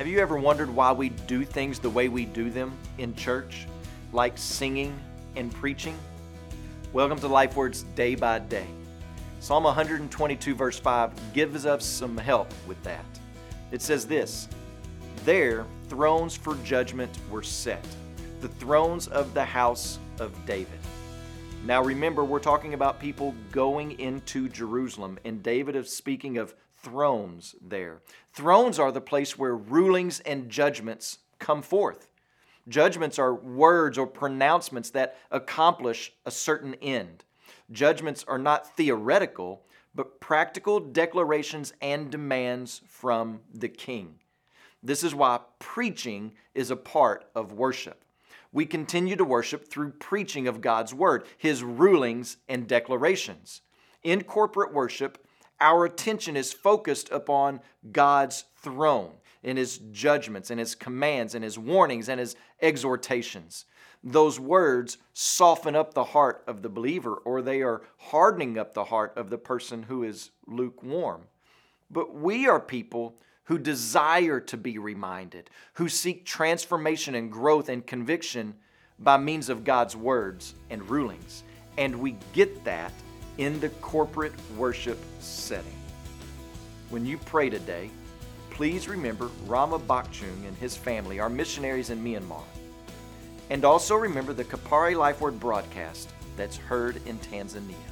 Have you ever wondered why we do things the way we do them in church, like singing and preaching? Welcome to LifeWords Day by Day. Psalm 122 verse 5 gives us some help with that. It says this, "There thrones for judgment were set, the thrones of the house of David." Now remember, we're talking about people going into Jerusalem, and David is speaking of thrones there. Thrones are the place where rulings and judgments come forth. Judgments are words or pronouncements that accomplish a certain end. Judgments are not theoretical, but practical declarations and demands from the king. This is why preaching is a part of worship. We continue to worship through preaching of God's word, His rulings and declarations. In corporate worship, our attention is focused upon God's throne and His judgments and His commands and His warnings and His exhortations. Those words soften up the heart of the believer, or they are hardening up the heart of the person who is lukewarm. But we are people who desire to be reminded, who seek transformation and growth and conviction by means of God's words and rulings. And we get that in the corporate worship setting. When you pray today, please remember Rama Bakchung and his family are missionaries in Myanmar. And also remember the Kapari LifeWord broadcast that's heard in Tanzania.